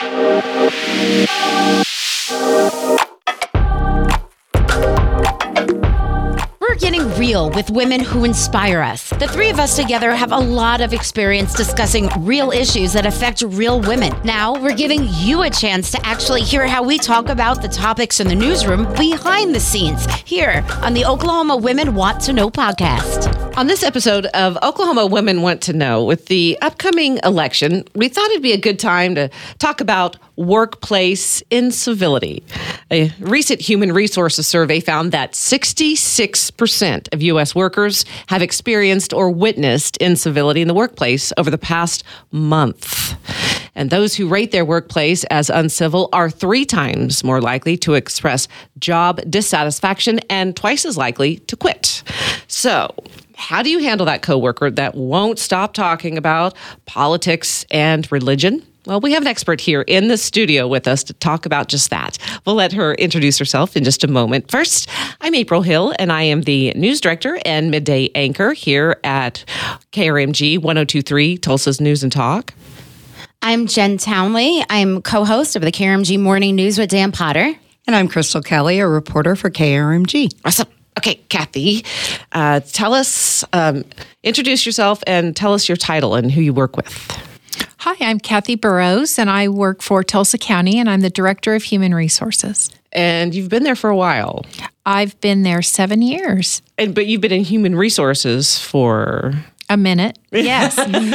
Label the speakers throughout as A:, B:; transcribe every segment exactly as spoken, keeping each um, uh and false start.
A: We're getting real with women who inspire us. The three of us together have a lot of experience discussing real issues that affect real women. Now, we're giving you a chance to actually hear how we talk about the topics in the newsroom behind the scenes here on the Oklahoma Women Want to Know podcast.
B: On this episode of Oklahoma Women Want to Know, with the upcoming election, we thought it'd be a good time to talk about workplace incivility. A recent human resources survey found that sixty-six percent of U S workers have experienced or witnessed incivility in the workplace over the past month. And those who rate their workplace as uncivil are three times more likely to express job dissatisfaction and twice as likely to quit. So, how do you handle that coworker that won't stop talking about politics and religion? Well, we have an expert here in the studio with us to talk about just that. We'll let her introduce herself in just a moment. First, I'm April Hill, and I am the news director and midday anchor here at K R M G one oh two point three, Tulsa's News and Talk.
A: I'm Jen Townley. I'm co-host of the K R M G Morning News with Dan Potter.
C: And I'm Crystal Kelly, a reporter for K R M G.
B: Awesome. Okay, Kathy, uh, tell us, um, introduce yourself and tell us your title and who you work with.
D: Hi, I'm Kathy Burrows, and I work for Tulsa County, and I'm the Director of Human Resources.
B: And you've been there for a while.
D: I've been there seven years.
B: And but you've been in human resources for...
D: A minute, yes.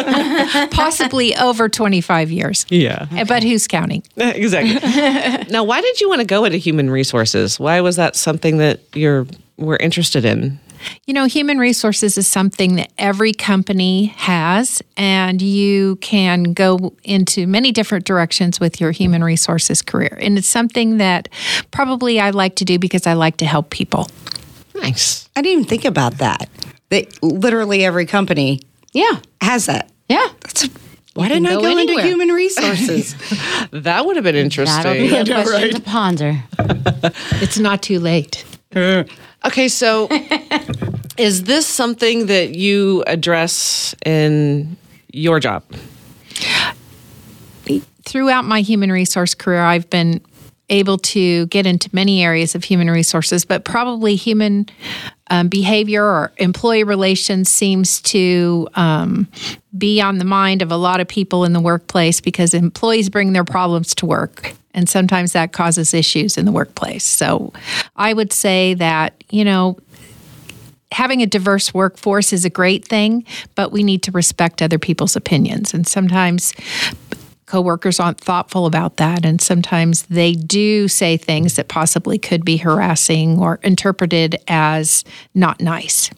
D: Possibly over twenty-five years.
B: Yeah.
D: But who's counting?
B: Exactly. Now, why did you want to go into human resources? Why was that something that you're were interested in?
D: You know, human resources is something that every company has, and you can go into many different directions with your human resources career. And it's something that probably I like to do because I like to help people.
B: Nice.
C: I didn't even think about that. That literally every company
A: Yeah.
C: has that.
A: Yeah.
C: That's a, why
A: can
C: didn't I
A: go
C: go
A: anywhere.
C: into human resources?
B: That would have been interesting.
A: That'll be a
C: know,
A: question
C: right?
A: to ponder.
D: It's not too late.
B: Okay, so is this something that you address in your job?
D: Throughout my human resource career, I've been able to get into many areas of human resources, but probably human um, behavior or employee relations seems to um, be on the mind of a lot of people in the workplace because employees bring their problems to work. And sometimes that causes issues in the workplace. So I would say that, you know, having a diverse workforce is a great thing, but we need to respect other people's opinions. And sometimes coworkers aren't thoughtful about that, and sometimes they do say things that possibly could be harassing or interpreted as not nice.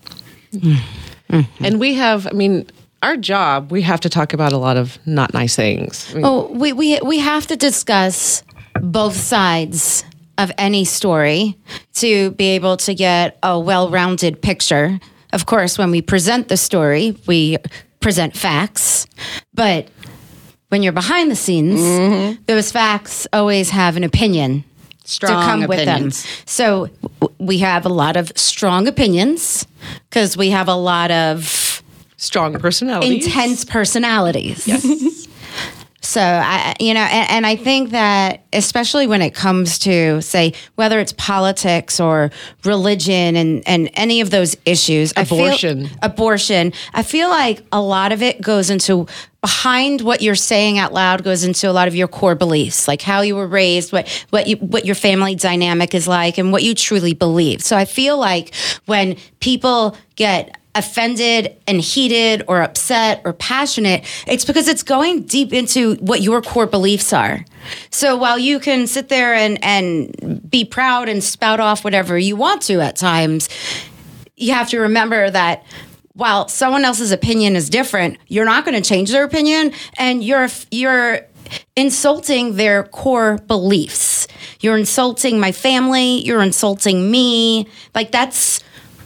B: Mm-hmm. And we have, I mean, our job, we have to talk about a lot of not nice things. I mean,
A: Oh, we, we we have to discuss both sides of any story to be able to get a well-rounded picture. Of course, when we present the story, we present facts, but when you're behind the scenes, mm-hmm. those facts always have an opinion
C: Strong
A: to come
C: opinions.
A: with them. So w- we have a lot of strong opinions because we have a lot of
B: strong personalities.
A: intense personalities.
B: Yes.
A: So, I, you know, and, and I think that especially when it comes to, say, whether it's politics or religion and, and any of those issues.
B: Abortion.
A: I feel, abortion. I feel like a lot of it goes into, behind what you're saying out loud goes into a lot of your core beliefs, like how you were raised, what, what, you, what your family dynamic is like, and what you truly believe. So I feel like when people get offended and heated or upset or passionate, it's because it's going deep into what your core beliefs are. So while you can sit there and, and be proud and spout off whatever you want to at times, you have to remember that while someone else's opinion is different, you're not going to change their opinion, and you're you're insulting their core beliefs. You're insulting my family. You're insulting me. Like that's...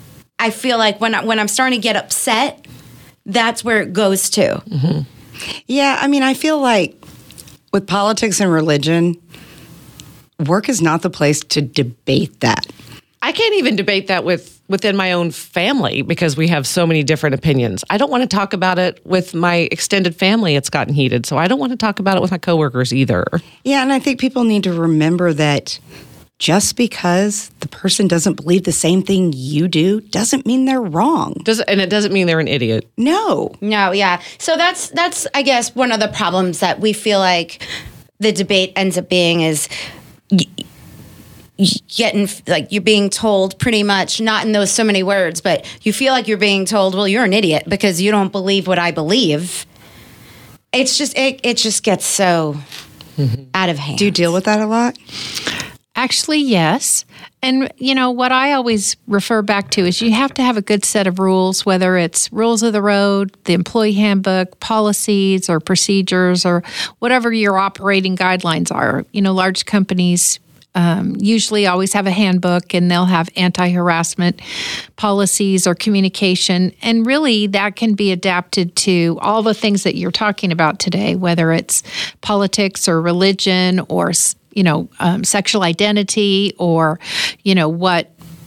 A: I feel like when, I, when I'm starting to get upset, that's where it goes to.
C: Mm-hmm. Yeah, I mean, I feel like with politics and religion, work is not the place to debate that.
B: I I can't even debate that with within my own family because we have so many different opinions. I don't want to talk about it with my extended family. It's gotten heated. So I don't want to talk about it with my coworkers either.
C: Yeah, and I think people need to remember that just because the person doesn't believe the same thing you do doesn't mean they're wrong.
B: Does and it doesn't mean they're an idiot.
C: No.
A: No, yeah. So that's that's I guess one of the problems that we feel like the debate ends up being is y- y- getting like you're being told pretty much not in those so many words, but you feel like you're being told, well, you're an idiot because you don't believe what I believe. It's just it it just gets so mm-hmm. out of hand.
C: Do you deal with that a lot?
D: Actually, yes. And, you know, what I always refer back to is you have to have a good set of rules, whether it's rules of the road, the employee handbook, policies or procedures, or whatever your operating guidelines are. You know, large companies um, usually always have a handbook, and they'll have anti-harassment policies or communication. And really, that can be adapted to all the things that you're talking about today, whether it's politics or religion or you know, um, sexual identity or, you know, what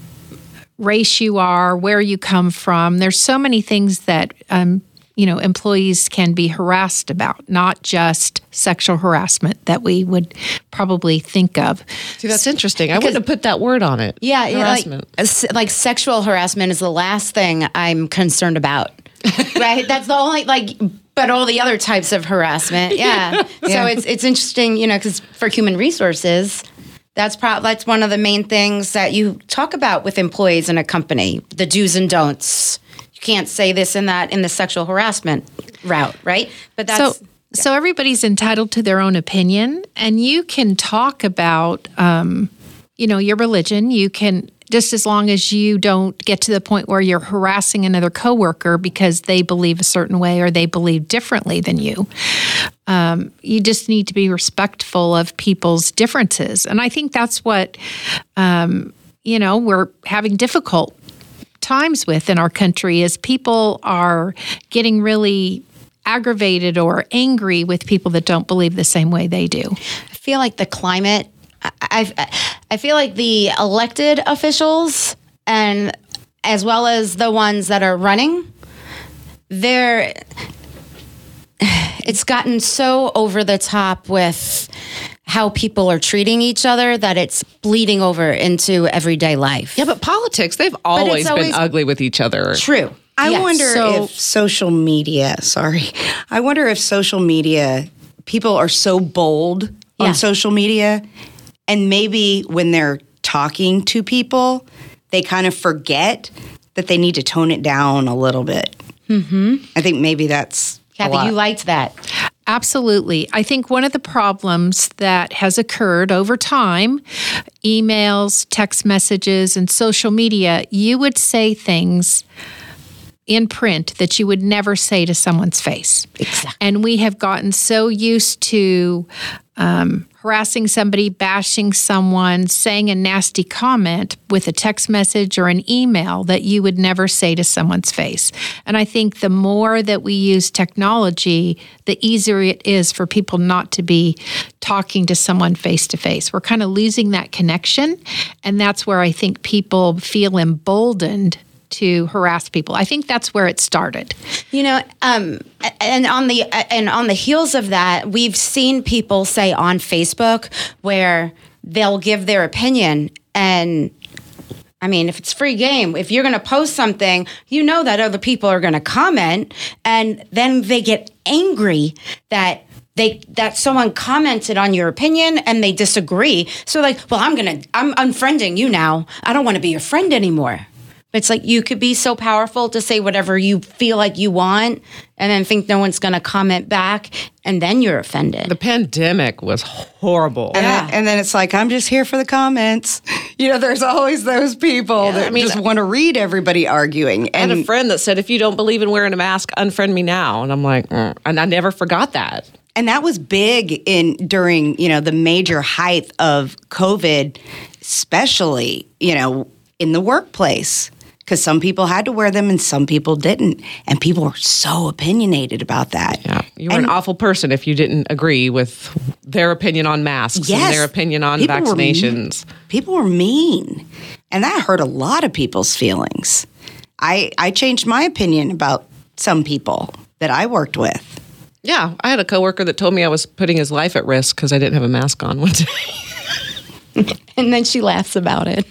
D: race you are, where you come from. There's so many things that, um, you know, employees can be harassed about, not just sexual harassment that we would probably think of.
B: See, that's interesting. I wouldn't have put that word on it.
A: Yeah,
B: harassment.
A: Like, like sexual harassment is the last thing I'm concerned about. Right? That's the only, like, but all the other types of harassment, yeah. yeah. So it's it's interesting, you know, because for human resources, that's pro- that's one of the main things that you talk about with employees in a company, the do's and don'ts. You can't say this and that in the sexual harassment route, right? But that's...
D: So, yeah. so everybody's entitled to their own opinion, and you can talk about, um, you know, your religion. You can... just as long as you don't get to the point where you're harassing another coworker because they believe a certain way or they believe differently than you. Um, you just need to be respectful of people's differences. And I think that's what, um, you know, we're having difficult times with in our country is people are getting really aggravated or angry with people that don't believe the same way they do.
A: I feel like the climate I I feel like the elected officials and as well as the ones that are running, they're it's gotten so over the top with how people are treating each other that it's bleeding over into everyday life.
B: Yeah, but politics, they've always,
A: always
B: been ugly with each other.
A: True.
C: I
A: Yes.
C: wonder
D: So-
C: if social media, sorry, I wonder if social media, people are so bold
A: Yeah.
C: on social media, and maybe when they're talking to people, they kind of forget that they need to tone it down a little bit. Mm-hmm. I think maybe that's a
A: Kathy,
C: lot.
A: you liked that.
D: Absolutely. I think one of the problems that has occurred over time, emails, text messages, and social media, you would say things in print that you would never say to someone's face.
A: Exactly.
D: And we have gotten so used to um, harassing somebody, bashing someone, saying a nasty comment with a text message or an email that you would never say to someone's face. And I think the more that we use technology, the easier it is for people not to be talking to someone face to face. We're kind of losing that connection. And that's where I think people feel emboldened to harass people. I think that's where it started.
A: You know, um, and on the and on the heels of that, we've seen people say on Facebook where they'll give their opinion, and I mean, if it's free game, if you're going to post something, you know that other people are going to comment, and then they get angry that they that someone commented on your opinion and they disagree. So like, well, I'm gonna I'm unfriending you now. I don't want to be your friend anymore. It's like you could be so powerful to say whatever you feel like you want and then think no one's going to comment back, and then you're offended.
B: The pandemic was horrible.
C: And,
A: Yeah.
C: then, and then it's like, I'm just here for the comments. You know, there's always those people that
B: I mean,
C: just want to read everybody arguing.
B: I had
C: And
B: a friend that said, if you don't believe in wearing a mask, unfriend me now. And I'm like, mm. and I never forgot that.
C: And that was big in during, you know, the major height of COVID, especially, you know, in the workplace. Because some people had to wear them and some people didn't. And people were so opinionated about that.
B: Yeah, you were
C: And-
B: an awful person if you didn't agree with their opinion on masks
C: Yes.
B: and their opinion on
C: People were
B: vaccinations.
C: People were mean. And that hurt a lot of people's feelings. I, I changed my opinion about some people that I worked with.
B: Yeah, I had a coworker that told me I was putting his life at risk because I didn't have a mask on one day.
A: And then she laughs about it.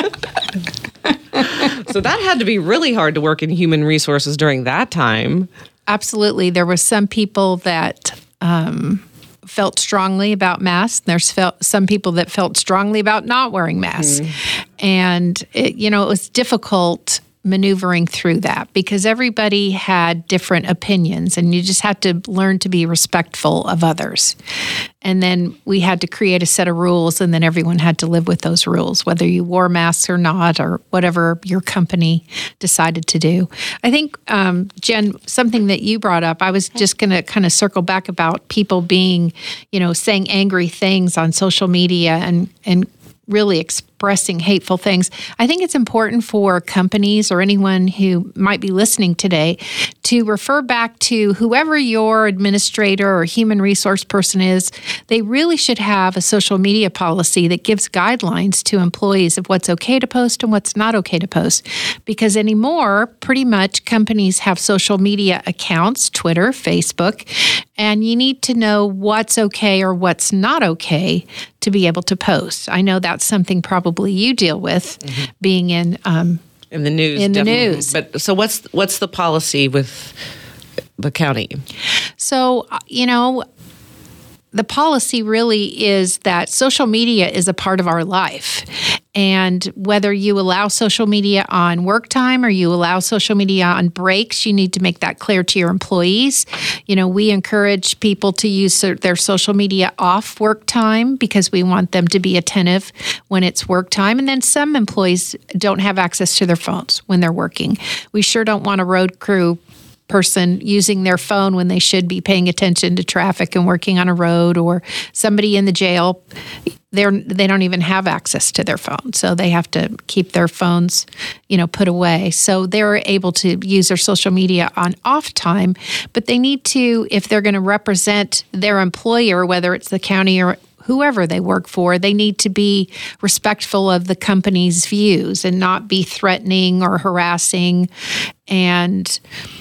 B: So that had to be really hard to work in human resources during that time.
D: Absolutely. There were some people that um, felt strongly about masks. There's felt, some people that felt strongly about not wearing masks. Mm. And, it, you know, it was difficult maneuvering through that because everybody had different opinions and you just had to learn to be respectful of others. And then we had to create a set of rules and then everyone had to live with those rules, whether you wore masks or not or whatever your company decided to do. I think, um, Jen, something that you brought up, I was just going to kind of circle back about people being, you know, saying angry things on social media and, and really expressing hateful things. I think it's important for companies or anyone who might be listening today to refer back to whoever your administrator or human resource person is. They really should have a social media policy that gives guidelines to employees of what's okay to post and what's not okay to post. Because anymore, pretty much companies have social media accounts, Twitter, Facebook, and you need to know what's okay or what's not okay to be able to post. I know that's something probably you deal with, mm-hmm. being in um,
B: in the news.
D: In
B: definitely.
D: the news.
B: But so what's what's the policy with the county?
D: So you know, the policy really is that social media is a part of our life. And whether you allow social media on work time or you allow social media on breaks, you need to make that clear to your employees. You know, we encourage people to use their social media off work time because we want them to be attentive when it's work time. And then some employees don't have access to their phones when they're working. We sure don't want a road crew person using their phone when they should be paying attention to traffic and working on a road, or somebody in the jail. They're they don't even have access to their phone, so they have to keep their phones, you know, put away. So they're able to use their social media on off time, but they need to, if they're going to represent their employer, whether it's the county or whoever they work for, they need to be respectful of the company's views and not be threatening or harassing. And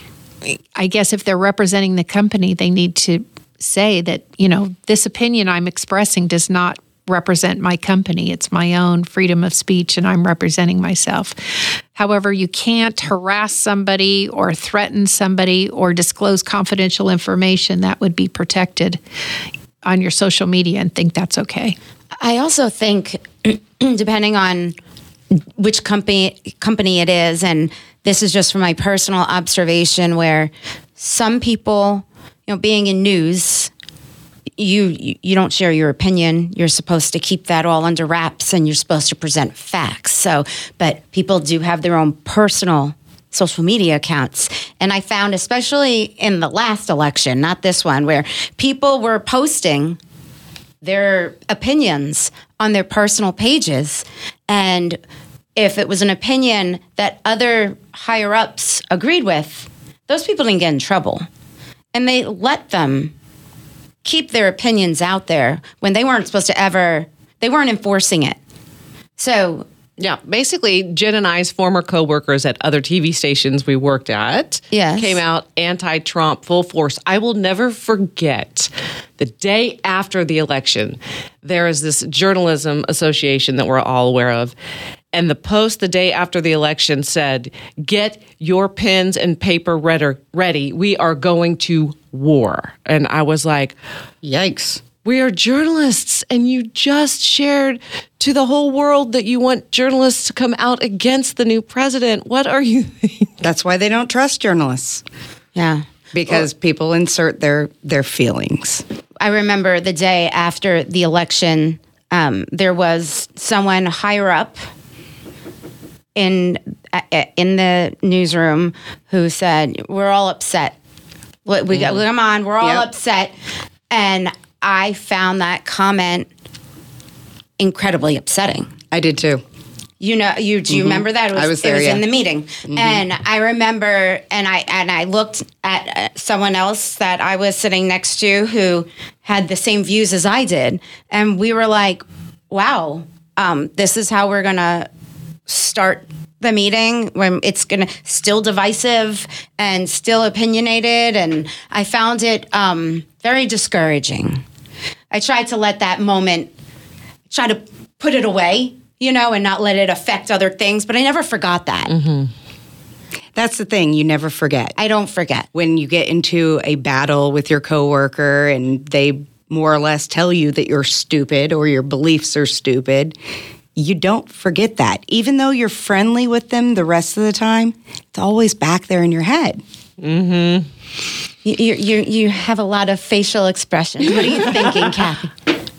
D: I guess if they're representing the company, they need to say that, you know, this opinion I'm expressing does not represent my company. It's my own freedom of speech and I'm representing myself. However, you can't harass somebody or threaten somebody or disclose confidential information that would be protected on your social media and think that's okay.
A: I also think, depending on which company company it is, and this is just from my personal observation, where some people, you know, being in news, you you don't share your opinion. You're supposed to keep that all under wraps, and you're supposed to present facts. So, but people do have their own personal social media accounts. And I found, especially in the last election, not this one, where people were posting their opinions on their personal pages. And if it was an opinion that other higher-ups agreed with, those people didn't get in trouble. And they let them keep their opinions out there when they weren't supposed to ever, they weren't enforcing it. So
B: yeah, basically, Jen and I's former coworkers at other T V stations we worked at
A: yes.
B: came out anti-Trump full force. I will never forget the day after the election, there is this journalism association that we're all aware of. And the post the day after the election said, "Get your pens and paper ready. We are going to war." And I was like,
C: yikes.
B: We are journalists, and you just shared to the whole world that you want journalists to come out against the new president. What are you thinking?
C: That's why they don't trust journalists.
A: Yeah.
C: Because well, people insert their, their feelings.
A: I remember the day after the election, um, there was someone higher up in in the newsroom who said, "We're all upset. We, we got, come on, we're all yep. upset." And I found that comment incredibly upsetting.
C: I did too.
A: You know, you do you mm-hmm. remember that? It was,
C: I was there,
A: it was
C: yeah.
A: in the meeting, mm-hmm. and I remember, and I and I looked at uh, someone else that I was sitting next to who had the same views as I did, and we were like, "Wow, um, this is how we're gonna start the meeting when it's going to still divisive and still opinionated. And I found it um, very discouraging. I tried to let that moment, try to put it away, you know, and not let it affect other things. But I never forgot that.
C: Mm-hmm. That's the thing. You never forget.
A: I don't forget.
C: When you get into a battle with your coworker and they more or less tell you that you're stupid or your beliefs are stupid, you don't forget that. Even though you're friendly with them the rest of the time, it's always back there in your head.
B: Mm-hmm.
A: You, you, you have a lot of facial expressions. What are you thinking, Kathy?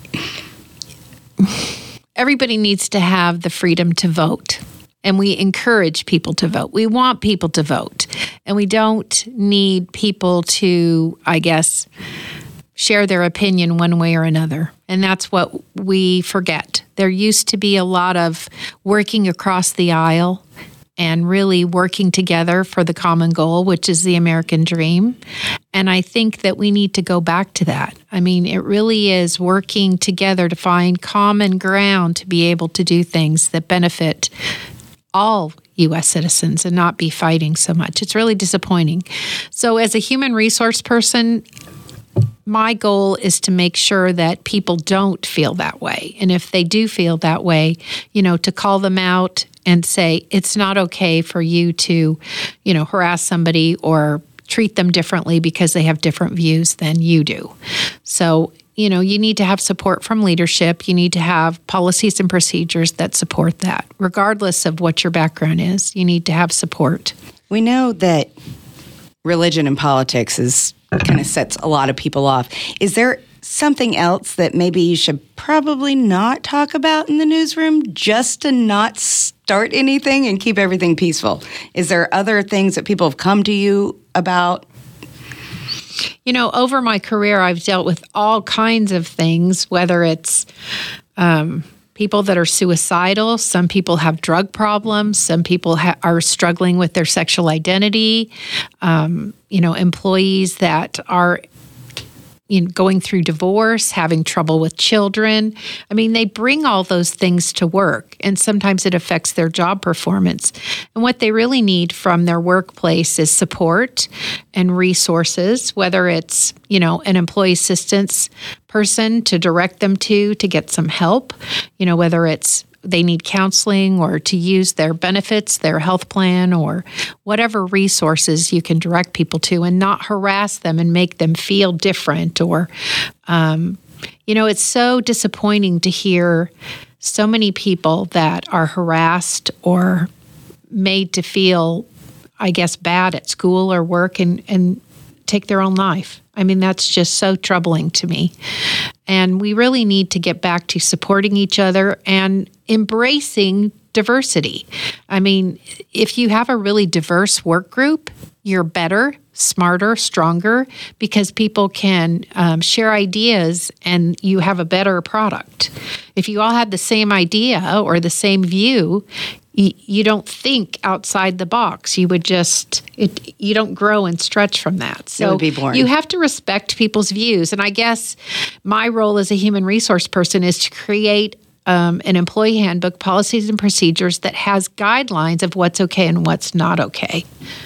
D: Everybody needs to have the freedom to vote. And we encourage people to vote. We want people to vote. And we don't need people to, I guess, share their opinion one way or another. And that's what we forget. There used to be a lot of working across the aisle and really working together for the common goal, which is the American dream. And I think that we need to go back to that. I mean, it really is working together to find common ground to be able to do things that benefit all U S citizens and not be fighting so much. It's really disappointing. So as a human resource person, my goal is to make sure that people don't feel that way. And if they do feel that way, you know, to call them out and say, it's not okay for you to, you know, harass somebody or treat them differently because they have different views than you do. So, you know, you need to have support from leadership. You need to have policies and procedures that support that. Regardless of what your background is, you need to have support.
C: We know that religion and politics is kind of sets a lot of people off. Is there something else that maybe you should probably not talk about in the newsroom just to not start anything and keep everything peaceful? Is there other things that people have come to you about?
D: You know, over my career, I've dealt with all kinds of things, whether it's um, people that are suicidal, some people have drug problems, some people ha- are struggling with their sexual identity, um, you know, employees that are you know, going through divorce, having trouble with children. I mean, they bring all those things to work, and sometimes it affects their job performance. And what they really need from their workplace is support and resources, whether it's, you know, an employee assistance person to direct them to, to get some help, you know, whether it's they need counseling or to use their benefits, their health plan, or whatever resources you can direct people to and not harass them and make them feel different. Or, um, you know, it's so disappointing to hear so many people that are harassed or made to feel, I guess, bad at school or work and, and take their own life. I mean, that's just so troubling to me. And we really need to get back to supporting each other and embracing diversity. I mean, if you have a really diverse work group, you're better, smarter, stronger, because people can um, share ideas and you have a better product. If you all had the same idea or the same view, you, you don't think outside the box. You would just, it, you don't grow and stretch from that. So
C: it would be boring.
D: You have to respect people's views. And I guess my role as a human resource person is to create Um, an employee handbook, policies and procedures that has guidelines of what's okay and what's not okay.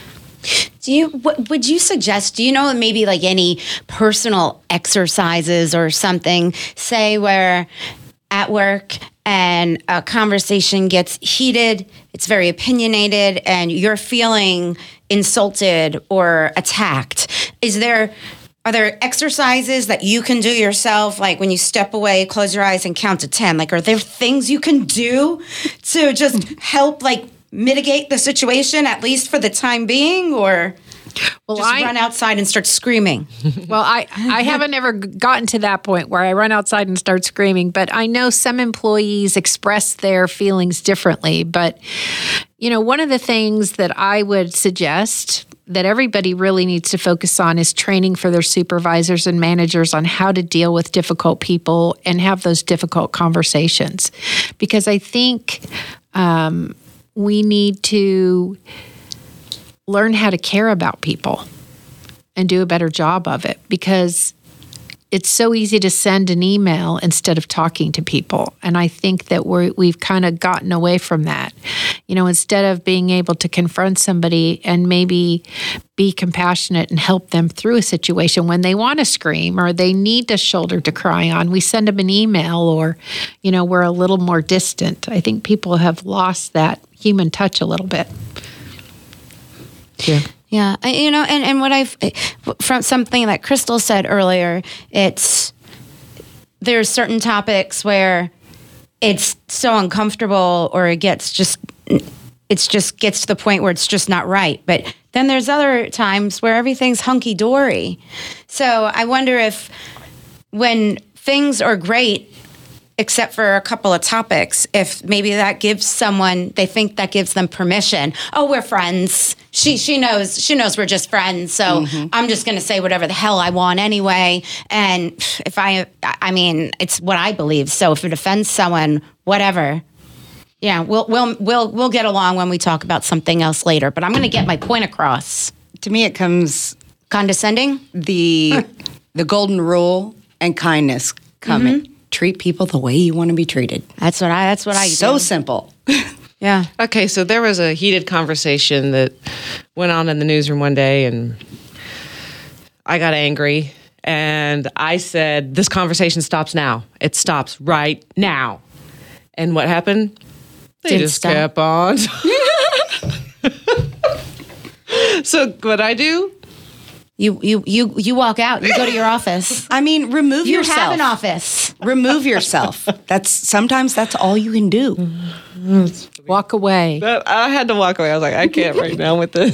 A: Do you, what, would you suggest, do you know maybe like any personal exercises or something, say where at work and a conversation gets heated, it's very opinionated, and you're feeling insulted or attacked? Is there... Are there exercises that you can do yourself, like when you step away, close your eyes and count to ten? Like, are there things you can do to just help, like, mitigate the situation, at least for the time being, or well, just I, run outside and start screaming?
D: Well, I, I haven't ever gotten to that point where I run outside and start screaming, but I know some employees express their feelings differently. But, you know, one of the things that I would suggest that everybody really needs to focus on is training for their supervisors and managers on how to deal with difficult people and have those difficult conversations. Because I think um, we need to learn how to care about people and do a better job of it, because it's so easy to send an email instead of talking to people. And I think that we're, we've kind of gotten away from that. You know, instead of being able to confront somebody and maybe be compassionate and help them through a situation when they want to scream or they need a shoulder to cry on, we send them an email or, you know, we're a little more distant. I think people have lost that human touch a little bit.
B: Yeah.
A: Yeah, I, you know, and, and what I've, from something that Crystal said earlier, it's, there's certain topics where it's so uncomfortable or it gets just, it's just gets to the point where it's just not right. But then there's other times where everything's hunky-dory. So I wonder if when things are great, except for a couple of topics, if maybe that gives someone, they think that gives them permission. Oh, we're friends. She she knows she knows we're just friends. So mm-hmm. I'm just going to say whatever the hell I want anyway. And if I, I mean, it's what I believe. So if it offends someone, whatever. Yeah, we'll we'll we'll we'll get along when we talk about something else later. But I'm going to get my point across.
C: To me, it comes
A: condescending.
C: The the golden rule and kindness come mm-hmm. in. Treat people the way you want to be treated.
A: That's what I. That's what I.
C: So
A: do.
C: simple.
A: Yeah.
B: Okay, so there was a heated conversation that went on in the newsroom one day, and I got angry, and I said, "This conversation stops now. It stops right now." And what happened? They
A: Didn't
B: just
A: stop.
B: kept on. So what I do?
A: You you you you walk out. You go to your office.
C: I mean, remove
A: You
C: yourself.
A: have an office.
C: Remove yourself. That's sometimes that's all you can do.
D: Walk away.
B: That, I had to walk away. I was like, I can't right now with this.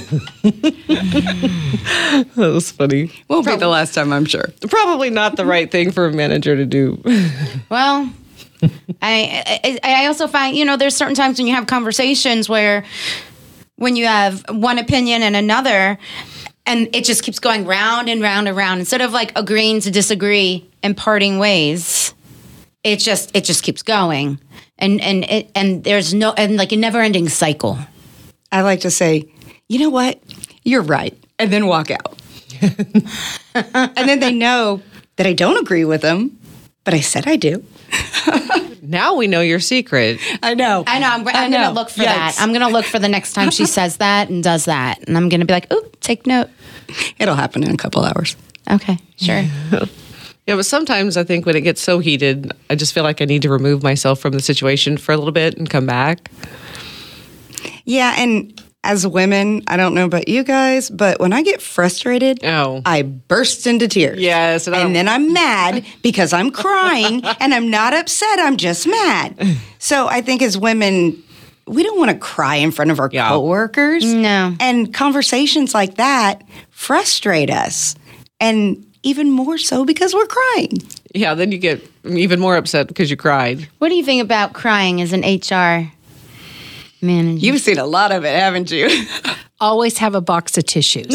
B: That was funny.
C: Won't be the last time, I'm sure.
B: Probably not the right thing for a manager to do.
A: Well, I, I I also find, you know, there's certain times when you have conversations where when you have one opinion and another, and it just keeps going round and round and round. Instead of like agreeing to disagree and parting ways, it just it just keeps going, and and it, and there's no and like a never ending cycle.
C: I like to say, you know what, you're right, and then walk out, and then they know that I don't agree with them, but I said I do.
B: Now we know your secret.
C: I know.
A: I know. I'm, I'm
C: know.
A: going to look for
C: Yikes.
A: that. I'm going to look for the next time she says that and does that, and I'm going to be like, "Ooh, take note."
C: It'll happen in a couple hours.
A: Okay, sure.
B: Yeah, but sometimes I think when it gets so heated, I just feel like I need to remove myself from the situation for a little bit and come back.
C: Yeah, and as women, I don't know about you guys, but when I get frustrated,
B: Oh.
C: I burst into tears.
B: Yes, and
C: and,
B: I'm-
C: then I'm mad because I'm crying, and I'm not upset. I'm just mad. So I think as women, we don't want to cry in front of our
B: Yeah.
C: coworkers.
A: No.
C: And conversations like that frustrate us, and even more so because we're crying.
B: Yeah, then you get even more upset because you cried.
A: What do you think about crying as an H R manager?
C: You've seen a lot of it, haven't you?
D: Always have a box of tissues.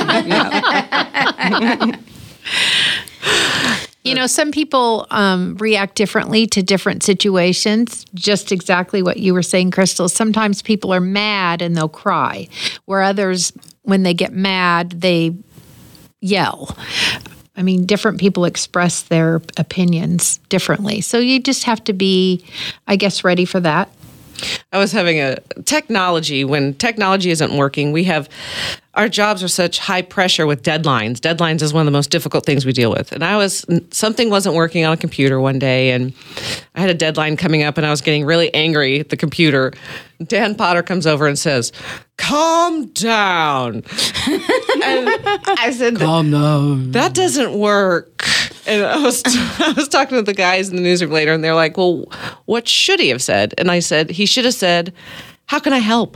D: You know, some people um, react differently to different situations. Just exactly what you were saying, Crystal. Sometimes people are mad and they'll cry, where others, when they get mad, they yell. I mean, different people express their opinions differently. So you just have to be, I guess, ready for that.
B: I was having a technology, when technology isn't working, we have, our jobs are such high pressure with deadlines. Deadlines is one of the most difficult things we deal with. And I was, something wasn't working on a computer one day, and I had a deadline coming up, and I was getting really angry at the computer. Dan Potter comes over and says, "Calm down." And I said, "Calm down. That doesn't work." And I was I was talking to the guys in the newsroom later, and they're like, "Well, what should he have said?" And I said, "He should have said, 'How can I help?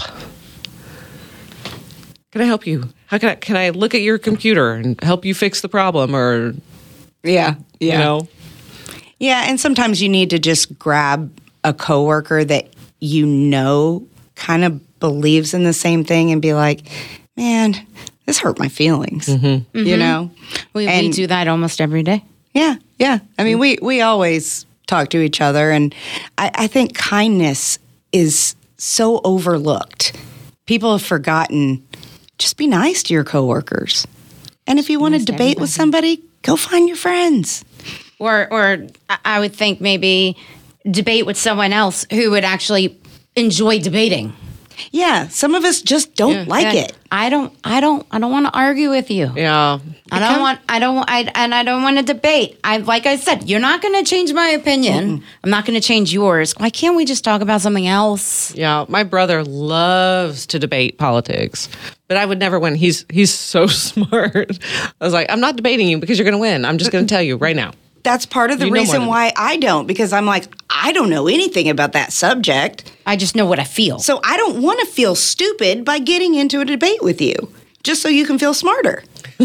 B: Can I help you? How can I can I look at your computer and help you fix the problem?" Or
C: Yeah, yeah.
B: you know,
C: Yeah, and sometimes you need to just grab a coworker that you know kind of believes in the same thing and be like, "Man, this hurt my feelings."
B: Mm-hmm.
C: You know?
A: we, we
C: and-
A: do that almost every day.
C: Yeah, yeah. I mean, we, we always talk to each other, and I, I think kindness is so overlooked. People have forgotten, just be nice to your coworkers. And if you want to
A: Nice to
C: debate with somebody, go find your friends.
A: Or, or I- I would think maybe debate with someone else who would actually enjoy debating.
C: Yeah, some of us just don't
B: Yeah.
C: like
A: Okay.
C: it.
A: I don't, I don't, I don't want to argue with you.
B: Yeah.
A: I don't want, I don't, I, and I don't want to debate. I, like I said, you're not going to change my opinion. I'm not going to change yours. Why can't we just talk about something else?
B: Yeah, my brother loves to debate politics, but I would never win. He's he's so smart. I was like, I'm not debating you because you're going to win. I'm just going to tell you right now.
C: That's part of the
B: You know more
C: reason
B: than
C: why I don't, because I'm like, I don't know anything about that subject.
A: I just know what I feel.
C: So I don't want to feel stupid by getting into a debate with you, just so you can feel smarter.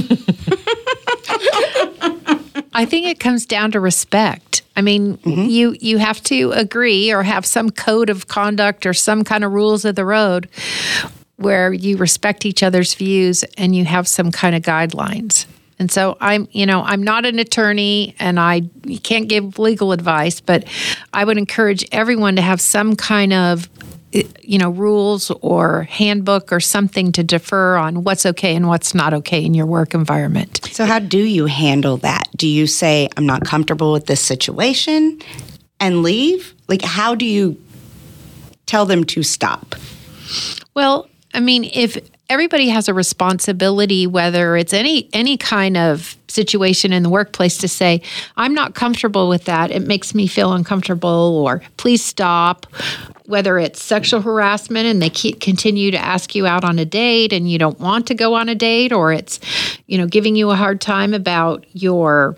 D: I think it comes down to respect. I mean, you you have to agree or have some code of conduct or some kind of rules of the road where you respect each other's views and you have some kind of guidelines. And so I'm, you know, I'm not an attorney and I can't give legal advice, but I would encourage everyone to have some kind of, you know, rules or handbook or something to defer on what's okay and what's not okay in your work environment.
C: So how do you handle that? Do you say, I'm not comfortable with this situation and leave? Like, how do you tell them to stop?
D: Well, I mean, if everybody has a responsibility, whether it's any any kind of situation in the workplace, to say, I'm not comfortable with that. It makes me feel uncomfortable, or please stop. Whether it's sexual harassment and they keep continue to ask you out on a date and you don't want to go on a date, or it's, you know, giving you a hard time about your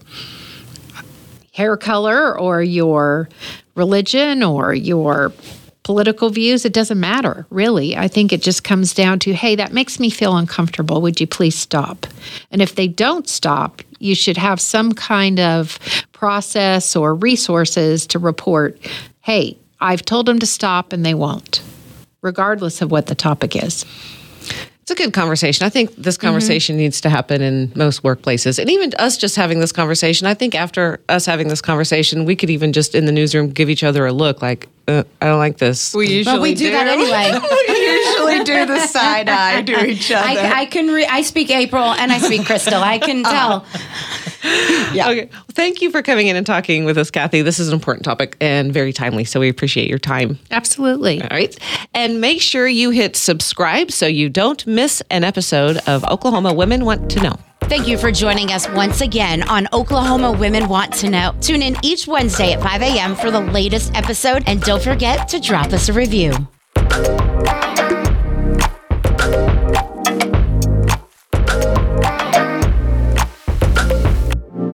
D: hair color or your religion or your political views, it doesn't matter, really. I think it just comes down to, hey, that makes me feel uncomfortable. Would you please stop? And if they don't stop, you should have some kind of process or resources to report, hey, I've told them to stop and they won't, regardless of what the topic is.
B: It's a good conversation. I think this conversation mm-hmm. needs to happen in most workplaces. And even us just having this conversation, I think after us having this conversation, we could even just in the newsroom give each other a look like, uh, I don't like this.
C: We usually
A: But we do, that anyway.
C: We usually do the side eye to each other.
A: I, I can. Re- I speak April and I speak Crystal. I can tell.
C: Yeah.
B: Okay. Well, thank you for coming in and talking with us, Kathy. This is an important topic and very timely, so we appreciate your time.
D: Absolutely.
B: All right. And make sure you hit subscribe so you don't miss an episode of Oklahoma Women Want to Know.
A: Thank you for joining us once again on Oklahoma Women Want to Know. Tune in each Wednesday at five a.m. for the latest episode, and don't forget to drop us a review.